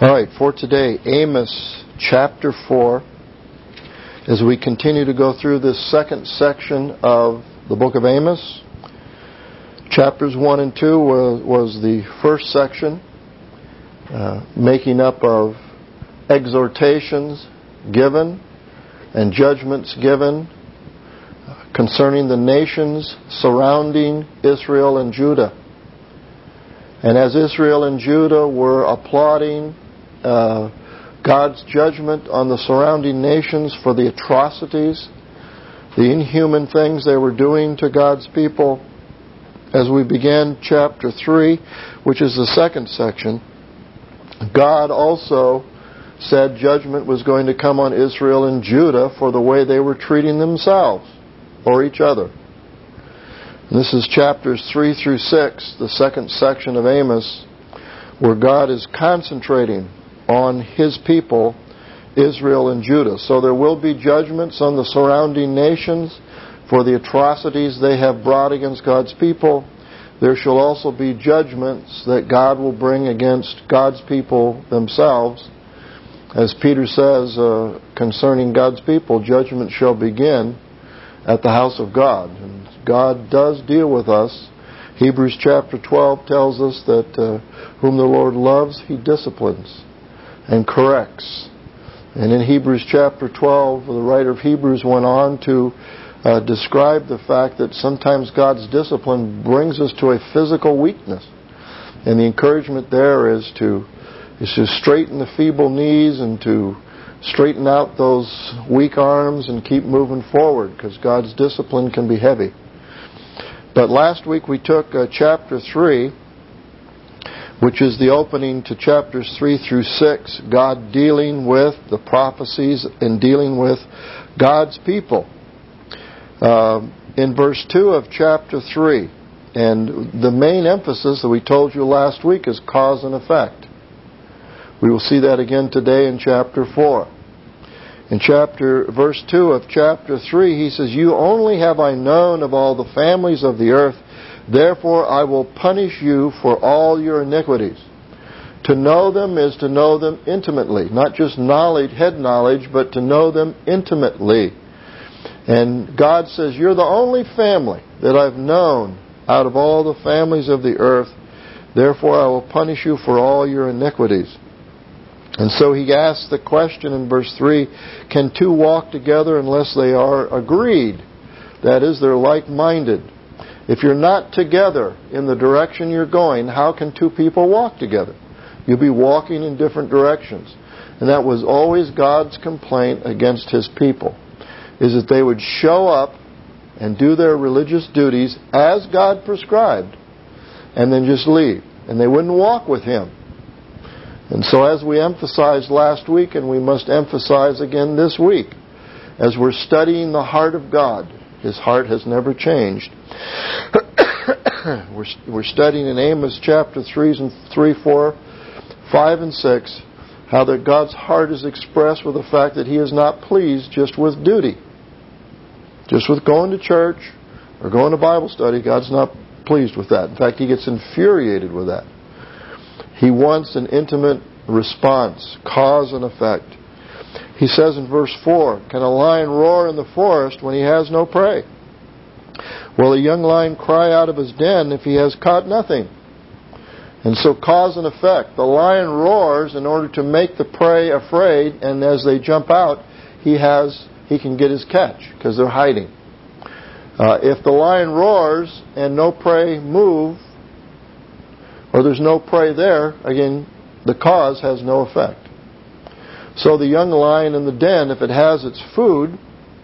All right, for today, Amos chapter 4. As we continue to go through this second section of the book of Amos, chapters 1 and 2 was the first section, making up of exhortations given and judgments given concerning the nations surrounding Israel and Judah. And as Israel and Judah were applauding God's judgment on the surrounding nations for the atrocities, the inhuman things they were doing to God's people, as we began chapter 3, which is the second section, God also said judgment was going to come on Israel and Judah for the way they were treating themselves or each other. And this is chapters 3 through 6, the second section of Amos, where God is concentrating on His people, Israel and Judah. So there will be judgments on the surrounding nations for the atrocities they have brought against God's people. There shall also be judgments that God will bring against God's people themselves. As Peter says concerning God's people, judgment shall begin at the house of God. And God does deal with us. Hebrews chapter 12 tells us that whom the Lord loves, He disciplines and corrects. And in Hebrews chapter 12, the writer of Hebrews went on to describe the fact that sometimes God's discipline brings us to a physical weakness. And the encouragement there is to straighten the feeble knees and to straighten out those weak arms and keep moving forward, because God's discipline can be heavy. But last week we took chapter 3, which is the opening to chapters 3 through 6, God dealing with the prophecies and dealing with God's people. In verse 2 of chapter 3, and the main emphasis that we told you last week is cause and effect. We will see that again today in chapter 4. In verse 2 of chapter 3, he says, "You only have I known of all the families of the earth, therefore I will punish you for all your iniquities." To know them is to know them intimately, not just knowledge, head knowledge, but to know them intimately. And God says, you're the only family that I've known out of all the families of the earth, therefore I will punish you for all your iniquities. And so he asks the question in verse 3, can two walk together unless they are agreed? That is, they're like-minded. If you're not together in the direction you're going, how can two people walk together? You'll be walking in different directions. And that was always God's complaint against His people, is that they would show up and do their religious duties as God prescribed and then just leave. And they wouldn't walk with Him. And so as we emphasized last week, and we must emphasize again this week, as we're studying the heart of God, His heart has never changed. We're studying in Amos chapter 3, 4, 5, and 6, how that God's heart is expressed with the fact that He is not pleased just with duty. Just with going to church or going to Bible study, God's not pleased with that. In fact, He gets infuriated with that. He wants an intimate response, cause and effect. He says in verse 4, can a lion roar in the forest when he has no prey? Will a young lion cry out of his den if he has caught nothing? And so cause and effect. The lion roars in order to make the prey afraid, and as they jump out, he can get his catch because they're hiding. If the lion roars and no prey move, or there's no prey there, again, the cause has no effect. So the young lion in the den, if it has its food,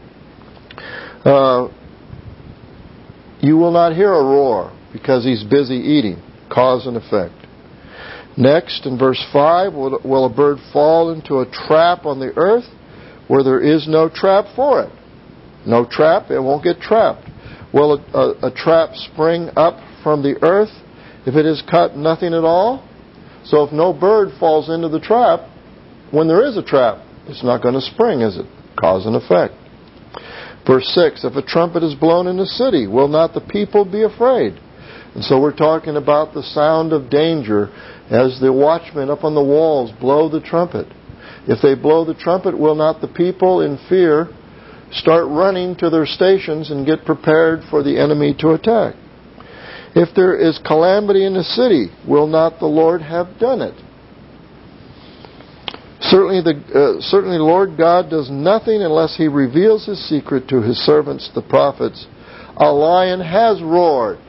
you will not hear a roar because he's busy eating. Cause and effect. Next, in verse 5, will a bird fall into a trap on the earth where there is no trap for it? No trap, it won't get trapped. Will a trap spring up from the earth if it has caught nothing at all? So if no bird falls into the trap, when there is a trap, it's not going to spring, is it? Cause and effect. Verse 6, if a trumpet is blown in a city, will not the people be afraid? And so we're talking about the sound of danger as the watchmen up on the walls blow the trumpet. If they blow the trumpet, will not the people in fear start running to their stations and get prepared for the enemy to attack? If there is calamity in the city, will not the Lord have done it? Certainly Lord God does nothing unless He reveals His secret to His servants, the prophets. A lion has roared.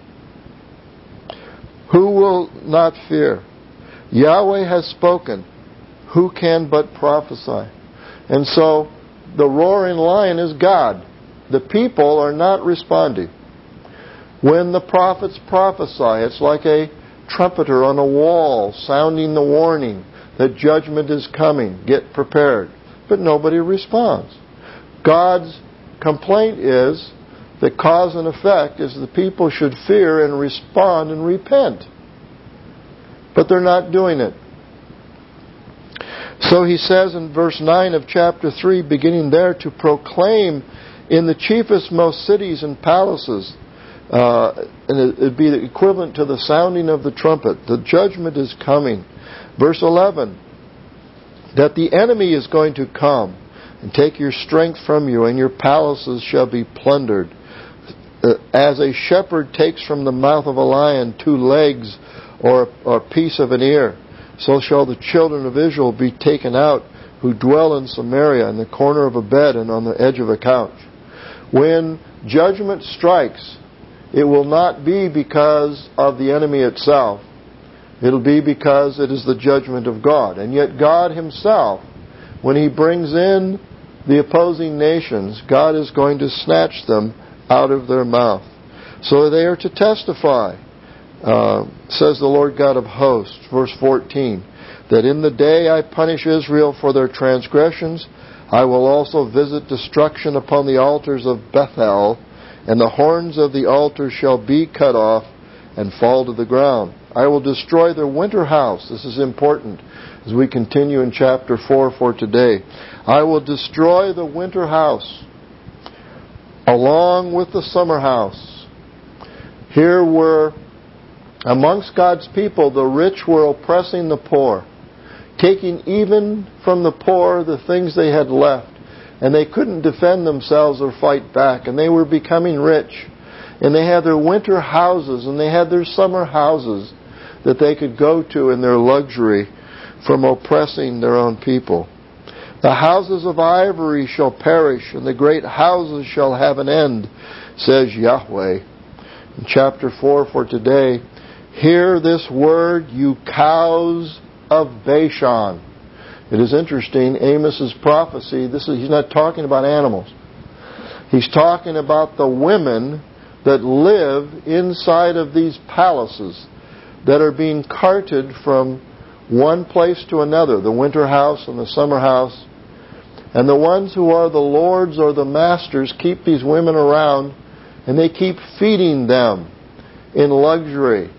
Who will not fear? Yahweh has spoken. Who can but prophesy? And so, the roaring lion is God. The people are not responding. When the prophets prophesy, it's like a trumpeter on a wall sounding the warning that judgment is coming. Get prepared. But nobody responds. God's complaint is that cause and effect is the people should fear and respond and repent. But they're not doing it. So He says in verse 9 of chapter 3, beginning there, to proclaim in the chiefest most cities and palaces, and it would be equivalent to the sounding of the trumpet. The judgment is coming. Verse 11, that the enemy is going to come and take your strength from you, and your palaces shall be plundered. As a shepherd takes from the mouth of a lion 2 legs or a piece of an ear, so shall the children of Israel be taken out who dwell in Samaria, in the corner of a bed and on the edge of a couch. When judgment strikes, it will not be because of the enemy itself. It'll be because it is the judgment of God. And yet God Himself, when He brings in the opposing nations, God is going to snatch them out of their mouth. So they are to testify, says the Lord God of hosts, verse 14, that in the day I punish Israel for their transgressions, I will also visit destruction upon the altars of Bethel, and the horns of the altar shall be cut off and fall to the ground. I will destroy their winter house. This is important as we continue in chapter 4 for today. I will destroy the winter house along with the summer house. Here were, amongst God's people, the rich were oppressing the poor, taking even from the poor the things they had left. And they couldn't defend themselves or fight back. And they were becoming rich. And they had their winter houses and they had their summer houses that they could go to in their luxury from oppressing their own people. The houses of ivory shall perish, and the great houses shall have an end, says Yahweh. In chapter 4 for today, hear this word, you cows of Bashan. It is interesting, Amos's prophecy, he's not talking about animals. He's talking about the women that live inside of these palaces that are being carted from one place to another, the winter house and the summer house. And the ones who are the lords or the masters keep these women around and they keep feeding them in luxury.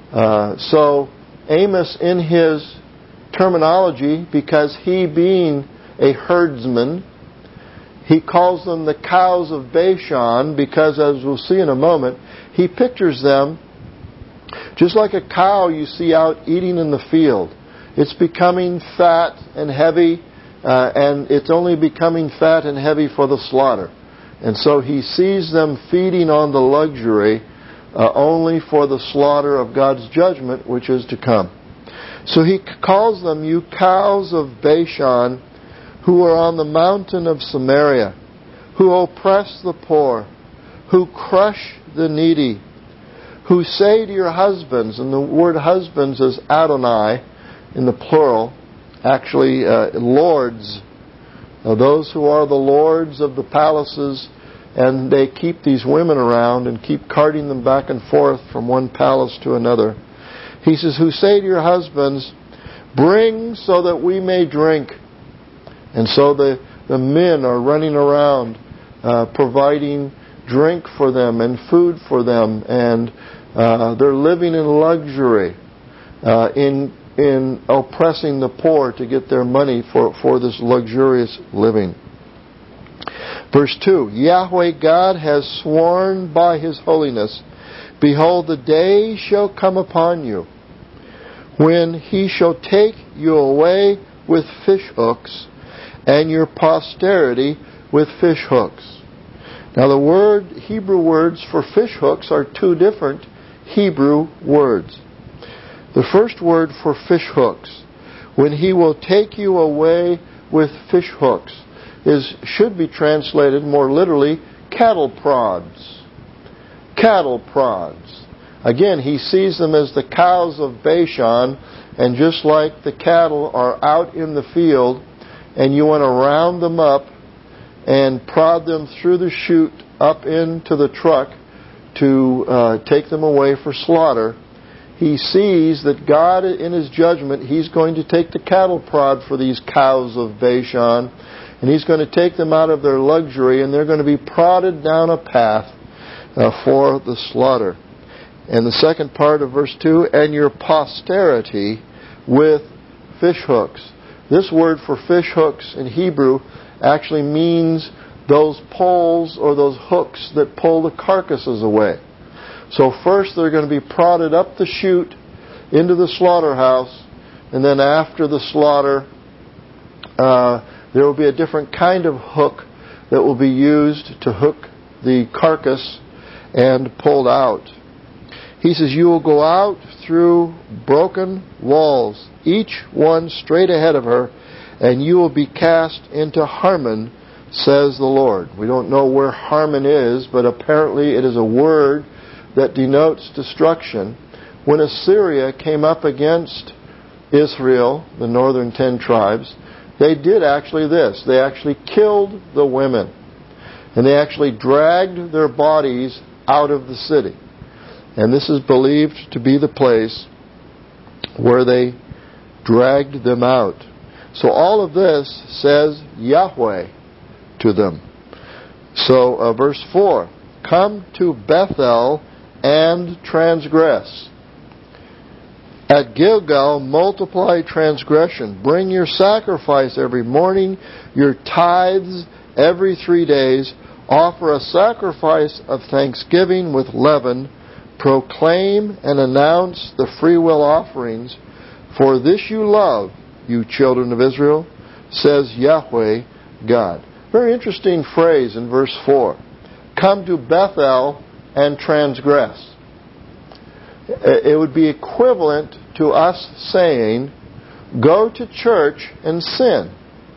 So Amos, in his terminology, because he being a herdsman, he calls them the cows of Bashan because, as we'll see in a moment, he pictures them just like a cow you see out eating in the field. It's becoming fat and heavy, and it's only becoming fat and heavy for the slaughter. And so he sees them feeding on the luxury only for the slaughter of God's judgment, which is to come. So he calls them, you cows of Bashan, who are on the mountain of Samaria, who oppress the poor, who crush the needy, who say to your husbands, and the word husbands is Adonai in the plural, actually lords, those who are the lords of the palaces, and they keep these women around and keep carting them back and forth from one palace to another. He says, who say to your husbands, bring so that we may drink. And so the men are running around providing drink for them and food for them, and they're living in luxury, in oppressing the poor to get their money for this luxurious living. Verse 2, Yahweh God has sworn by His holiness Behold, the day shall come upon you, when he shall take you away with fish hooks, and your posterity with fish hooks. Now the Hebrew words for fish hooks are two different Hebrew words. The first word for fish hooks, when he will take you away with fish hooks, should be translated more literally, cattle prods. Cattle prods. Again, he sees them as the cows of Bashan, and just like the cattle are out in the field, and you want to round them up and prod them through the chute up into the truck to take them away for slaughter, he sees that God, in His judgment, He's going to take the cattle prod for these cows of Bashan, and He's going to take them out of their luxury, and they're going to be prodded down a path for the slaughter. And the second part of verse 2, and your posterity with fish hooks. This word for fish hooks in Hebrew actually means those poles or those hooks that pull the carcasses away. So first they're going to be prodded up the chute into the slaughterhouse, and then after the slaughter there will be a different kind of hook that will be used to hook the carcass and pulled out. He says, you will go out through broken walls, each one straight ahead of her, and you will be cast into Harmon, says the Lord. We don't know where Harmon is, but apparently it is a word that denotes destruction. When Assyria came up against Israel, the northern 10 tribes, they did actually this. They actually killed the women. And they actually dragged their bodies out of the city. And this is believed to be the place where they dragged them out. So all of this says Yahweh to them. So verse 4, come to Bethel and transgress. At Gilgal multiply transgression. Bring your sacrifice every morning, your tithes every 3 days. Offer a sacrifice of thanksgiving with leaven. Proclaim and announce the freewill offerings. For this you love, you children of Israel, says Yahweh God. Very interesting phrase in verse 4. Come to Bethel and transgress. It would be equivalent to us saying, go to church and sin.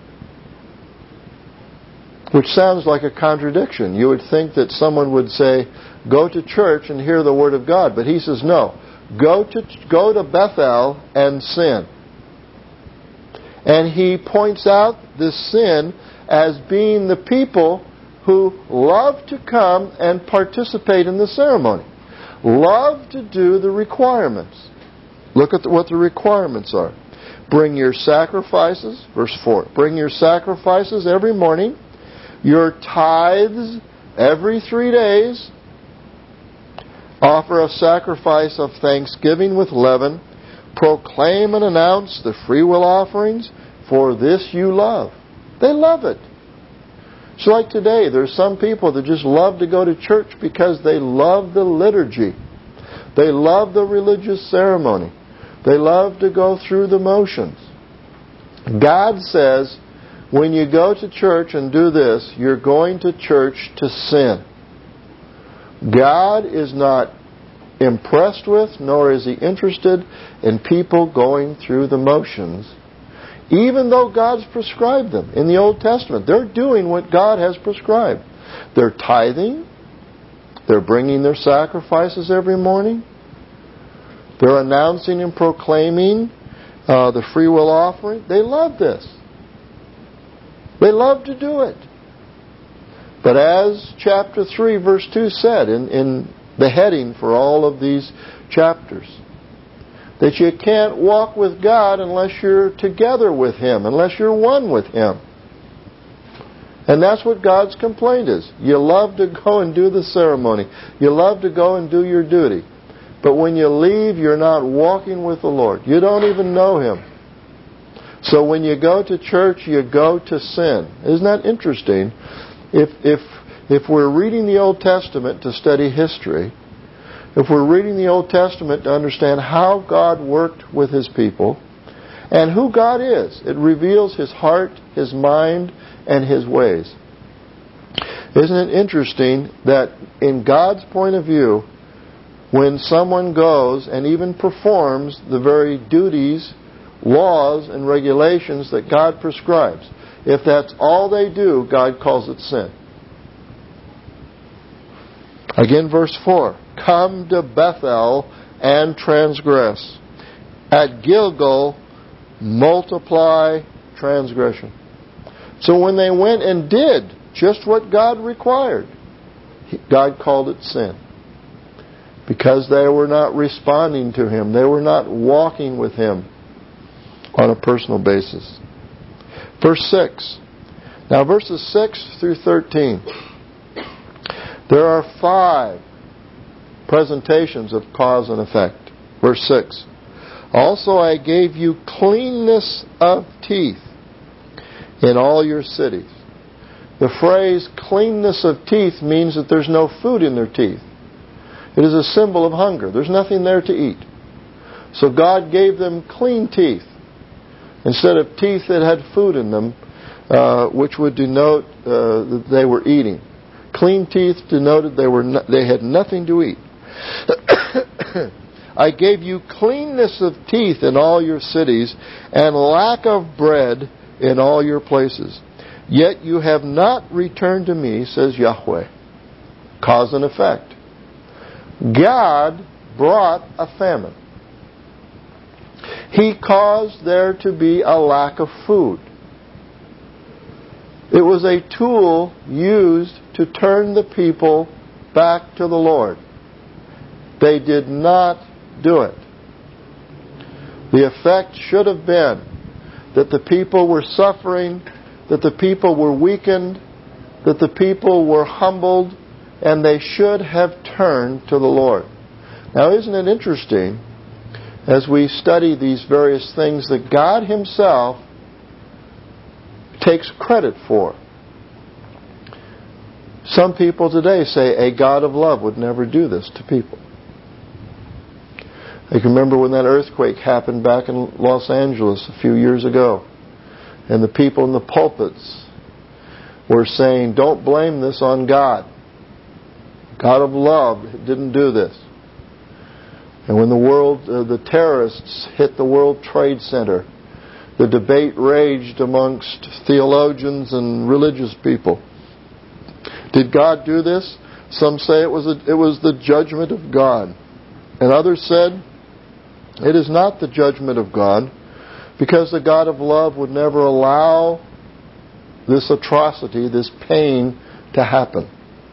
Which sounds like a contradiction. You would think that someone would say, go to church and hear the Word of God. But he says, no. Go to Bethel and sin. And he points out this sin as being the people who love to come and participate in the ceremony. Love to do the requirements. Look at what the requirements are. Bring your sacrifices, verse 4. Bring your sacrifices every morning. Your tithes every 3 days. Offer a sacrifice of thanksgiving with leaven. Proclaim and announce the freewill offerings. For this you love. They love it. So like today, there's some people that just love to go to church because they love the liturgy. They love the religious ceremony. They love to go through the motions. God says, when you go to church and do this, you're going to church to sin. God is not impressed with, nor is He interested in people going through the motions. Even though God's prescribed them in the Old Testament. They're doing what God has prescribed. They're tithing. They're bringing their sacrifices every morning. They're announcing and proclaiming the freewill offering. They love this. They love to do it. But as chapter 3 verse 2 said in the heading for all of these chapters, that you can't walk with God unless you're together with Him, unless you're one with Him. And that's what God's complaint is. You love to go and do the ceremony. You love to go and do your duty. But when you leave, you're not walking with the Lord. You don't even know Him. So when you go to church, you go to sin. Isn't that interesting? If we're reading the Old Testament to study history, if we're reading the Old Testament to understand how God worked with His people and who God is. It reveals His heart, His mind, and His ways. Isn't it interesting that in God's point of view, when someone goes and even performs the very duties, laws, and regulations that God prescribes, if that's all they do, God calls it sin. Again, verse 4. Come to Bethel and transgress. At Gilgal, multiply transgression. So when they went and did just what God required, God called it sin. Because they were not responding to Him. They were not walking with Him on a personal basis. Verse 6. Now verses 6 through 13. There are 5 presentations of cause and effect. Verse 6. Also I gave you cleanness of teeth in all your cities. The phrase cleanness of teeth means that there's no food in their teeth. It is a symbol of hunger. There's nothing there to eat. So God gave them clean teeth instead of teeth that had food in them, which would denote that they were eating. Clean teeth denoted they had nothing to eat. I gave you cleanness of teeth in all your cities and lack of bread in all your places. Yet you have not returned to me, says Yahweh. Cause and effect. God brought a famine. He caused there to be a lack of food. It was a tool used to turn the people back to the Lord. They did not do it. The effect should have been that the people were suffering, that the people were weakened, that the people were humbled, and they should have turned to the Lord. Now, isn't it interesting, as we study these various things, that God Himself takes credit for? Some people today say a God of love would never do this to people. I can remember when that earthquake happened back in Los Angeles a few years ago, and the people in the pulpits were saying, don't blame this on God. God of love didn't do this. And when the terrorists hit the World Trade Center, the debate raged amongst theologians and religious people. Did God do this? Some say it was the judgment of God. And others said, it is not the judgment of God, because the God of love would never allow this atrocity, this pain, to happen.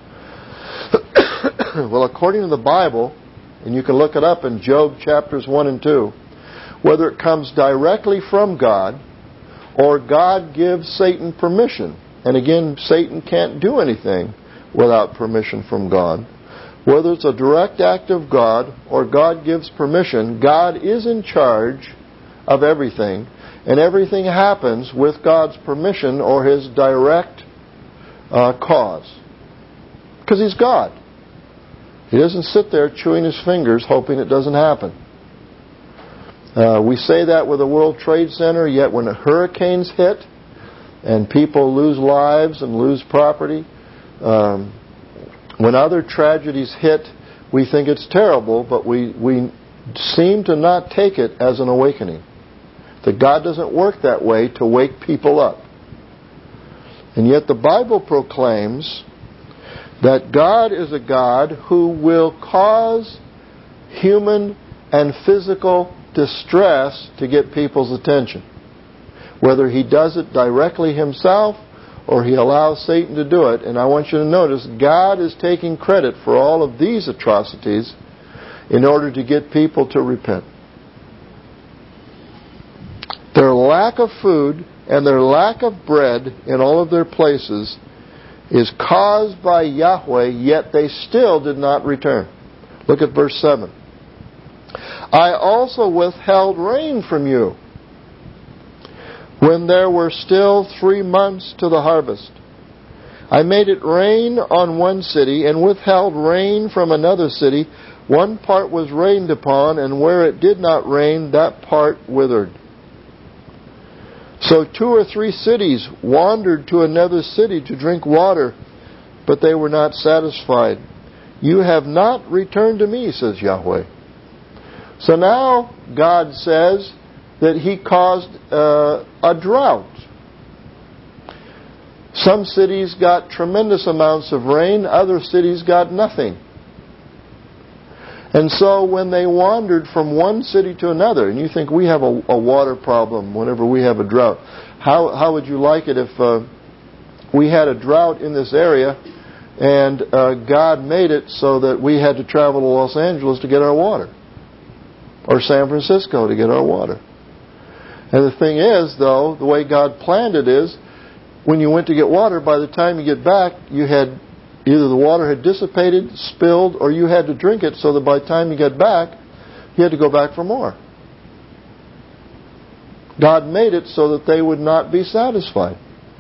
Well, according to the Bible, and you can look it up in Job chapters 1 and 2, whether it comes directly from God or God gives Satan permission, and again, Satan can't do anything without permission from God. Whether it's a direct act of God or God gives permission, God is in charge of everything, and everything happens with God's permission or His direct cause. Because He's God. He doesn't sit there chewing His fingers hoping it doesn't happen. We say that with the World Trade Center, yet when the hurricanes hit and people lose lives and lose property, when other tragedies hit, we think it's terrible, but we seem to not take it as an awakening. That God doesn't work that way to wake people up. And yet the Bible proclaims that God is a God who will cause human and physical distress to get people's attention. Whether He does it directly Himself or He allows Satan to do it. And I want you to notice, God is taking credit for all of these atrocities in order to get people to repent. Their lack of food and their lack of bread in all of their places is caused by Yahweh, yet they still did not return. Look at verse 7. I also withheld rain from you when there were still 3 months to the harvest. I made it rain on one city and withheld rain from another city One part was rained upon, and where it did not rain, that part withered. So 2 or 3 cities wandered to another city to drink water, but they were not satisfied. You have not returned to me, says Yahweh. So now God says that He caused a drought. Some cities got tremendous amounts of rain, other cities got nothing. And so when they wandered from one city to another, and you think we have a water problem whenever we have a drought, how would you like it if we had a drought in this area and God made it so that we had to travel to Los Angeles to get our water, or San Francisco to get our water? And the thing is, though, the way God planned it is, when you went to get water, by the time you get back, you had either the water had dissipated, spilled, or you had to drink it, so that by the time you get back, you had to go back for more. God made it so that they would not be satisfied.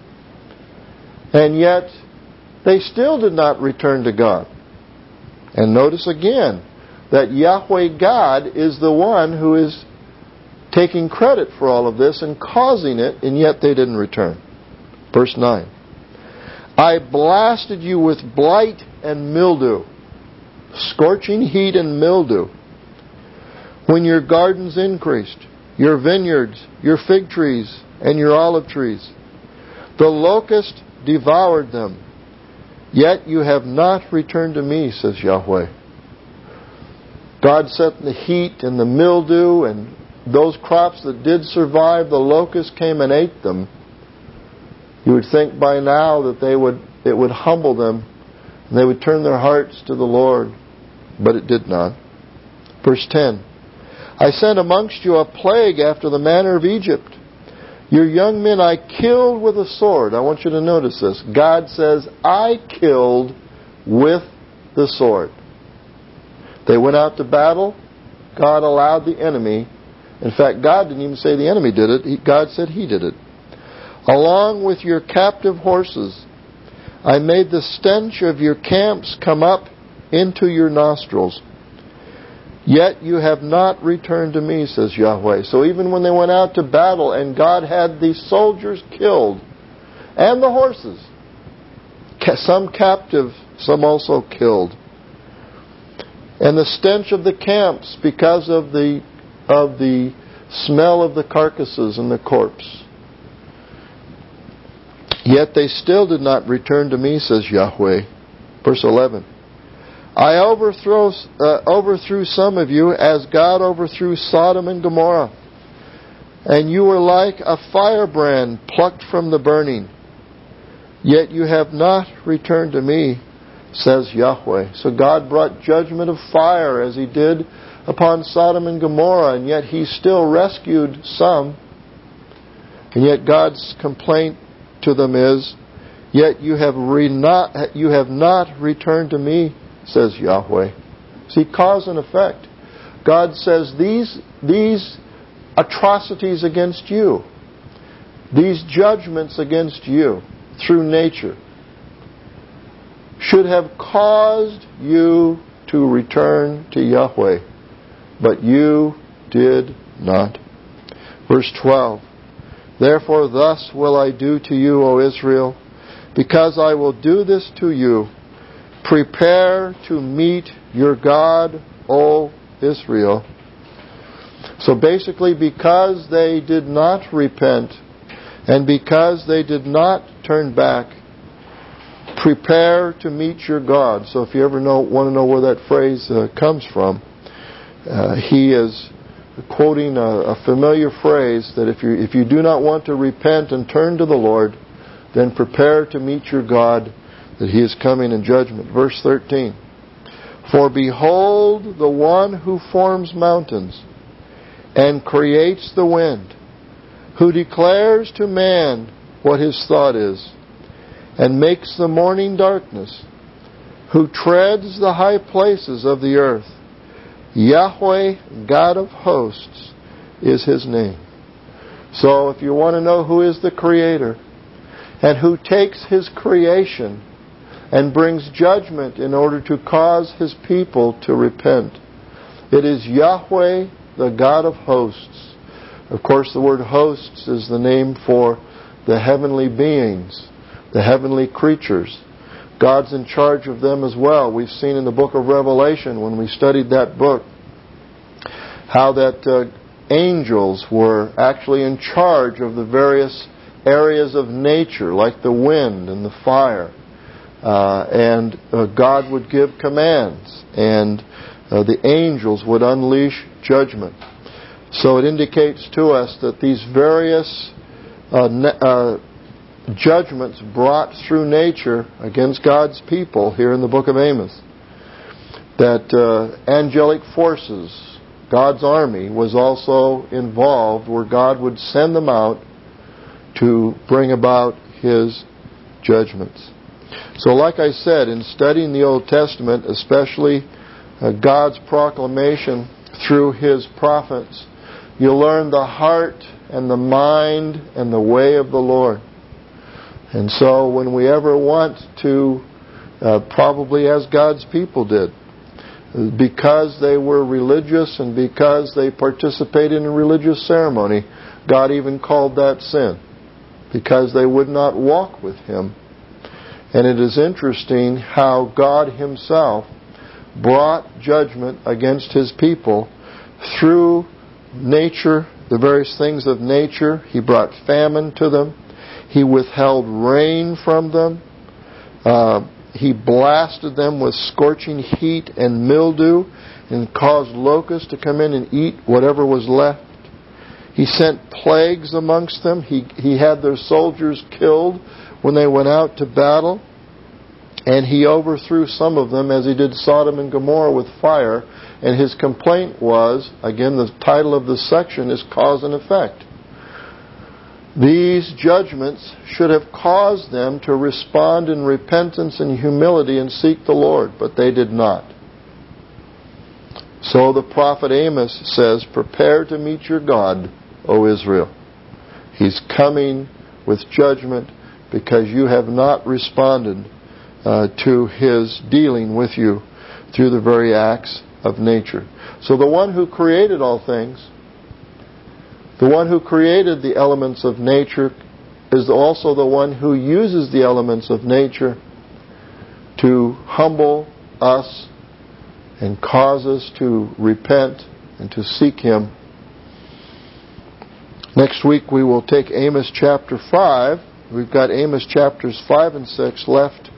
And yet, they still did not return to God. And notice again that Yahweh God is the one who is taking credit for all of this and causing it, and yet they didn't return. Verse 9. I blasted you with blight and mildew, scorching heat and mildew. When your gardens increased, your vineyards, your fig trees, and your olive trees, the locust devoured them. Yet you have not returned to me, says Yahweh. God sent the heat and the mildew, and those crops that did survive, the locust came and ate them. You would think by now that it would humble them and they would turn their hearts to the Lord, but it did not. Verse 10. I sent amongst you a plague after the manner of Egypt. Your young men I killed with a sword. I want you to notice this. God says, I killed with the sword. They went out to battle. God allowed the enemy. In fact, God didn't even say the enemy did it. God said He did it. Along with your captive horses, I made the stench of your camps come up into your nostrils. Yet you have not returned to me, says Yahweh. So even when they went out to battle and God had the soldiers killed and the horses, some captive, some also killed, and the stench of the camps because of the smell of the carcasses and the corpse. Yet they still did not return to me, says Yahweh. Verse 11. I overthrew some of you as God overthrew Sodom and Gomorrah. And you were like a firebrand plucked from the burning. Yet you have not returned to me, says Yahweh. So God brought judgment of fire as He did upon Sodom and Gomorrah, and yet He still rescued some. And yet God's complaint to them is, yet you have not returned to me, says Yahweh. See, cause and effect. God says these atrocities against you, these judgments against you through nature, should have caused you to return to Yahweh, but you did not. Verse 12. Therefore thus will I do to you, O Israel, because I will do this to you. Prepare to meet your God, O Israel. So basically, because they did not repent, and because they did not turn back, prepare to meet your God. So if you ever want to know where that phrase comes from, he is quoting a familiar phrase that if you do not want to repent and turn to the Lord, then prepare to meet your God, that He is coming in judgment. Verse 13. For behold, the one who forms mountains and creates the wind, who declares to man what his thought is, and makes the morning darkness, who treads the high places of the earth, Yahweh, God of hosts, is His name. So if you want to know who is the Creator and who takes His creation and brings judgment in order to cause His people to repent. It is Yahweh, the God of hosts. Of course, the word hosts is the name for the heavenly beings, the heavenly creatures. God's in charge of them as well. We've seen in the book of Revelation, when we studied that book, how that angels were actually in charge of the various areas of nature, like the wind and the fire. And God would give commands, and the angels would unleash judgment. So it indicates to us that these various judgments brought through nature against God's people here in the book of Amos, that angelic forces, God's army, was also involved, where God would send them out to bring about His judgments. So like I said, in studying the Old Testament, especially God's proclamation through His prophets, you learn the heart and the mind and the way of the Lord. And so when we ever want to, probably as God's people did, because they were religious and because they participated in religious ceremony, God even called that sin, because they would not walk with Him. And it is interesting how God Himself brought judgment against His people through nature, the various things of nature. He brought famine to them. He withheld rain from them. He blasted them with scorching heat and mildew and caused locusts to come in and eat whatever was left. He sent plagues amongst them. He had their soldiers killed when they went out to battle. And He overthrew some of them, as He did Sodom and Gomorrah, with fire. And His complaint was, again, the title of this section is Cause and Effect. These judgments should have caused them to respond in repentance and humility and seek the Lord, but they did not. So the prophet Amos says, "Prepare to meet your God, O Israel. He's coming with judgment because you have not responded to His dealing with you through the very acts of nature." So the one who created all things, the one who created the elements of nature, is also the one who uses the elements of nature to humble us and cause us to repent and to seek Him. Next week we will take Amos chapter 5. We've got Amos chapters 5 and 6 left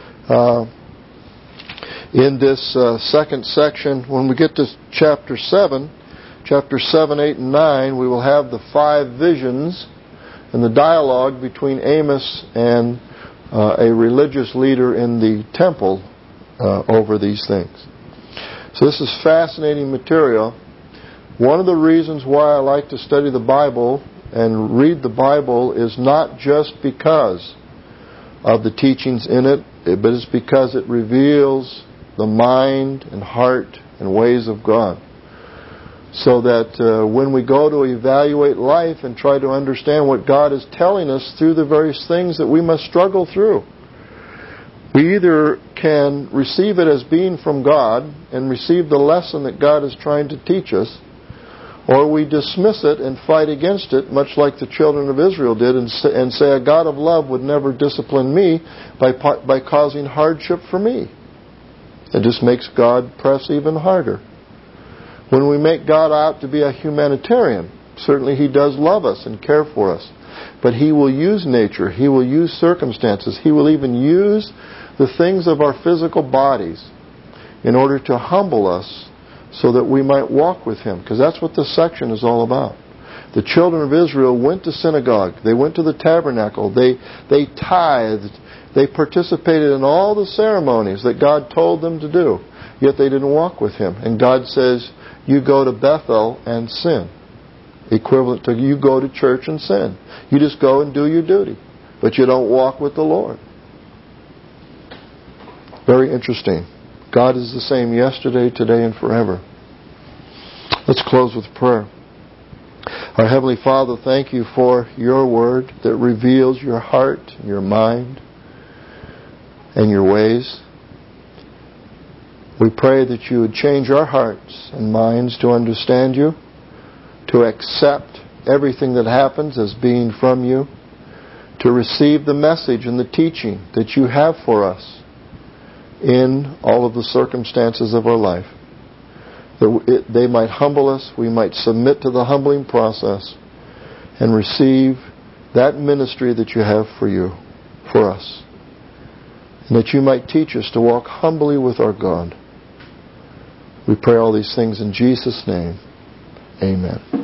in this second section. When we get to chapter 7, 8, and 9, we will have the 5 visions and the dialogue between Amos and a religious leader in the temple over these things. So this is fascinating material. One of the reasons why I like to study the Bible and read the Bible is not just because of the teachings in it, but it's because it reveals the mind and heart and ways of God. So that when we go to evaluate life and try to understand what God is telling us through the various things that we must struggle through, we either can receive it as being from God and receive the lesson that God is trying to teach us, or we dismiss it and fight against it, much like the children of Israel did, and say a God of love would never discipline me by causing hardship for me. It just makes God press even harder. When we make God out to be a humanitarian, certainly He does love us and care for us. But He will use nature. He will use circumstances. He will even use the things of our physical bodies in order to humble us so that we might walk with Him. Because that's what this section is all about. The children of Israel went to synagogue. They went to the tabernacle. They tithed. They participated in all the ceremonies that God told them to do. Yet they didn't walk with Him. And God says, you go to Bethel and sin. Equivalent to you go to church and sin. You just go and do your duty. But you don't walk with the Lord. Very interesting. God is the same yesterday, today, and forever. Let's close with prayer. Our Heavenly Father, thank You for Your Word that reveals Your heart and Your mind. and your ways. We pray that you would change our hearts and minds to understand you, to accept everything that happens as being from you, to receive the message and the teaching that you have for us in all of the circumstances of our life. That they might humble us, we might submit to the humbling process and receive that ministry that you have for us. And that you might teach us to walk humbly with our God. We pray all these things in Jesus' name. Amen.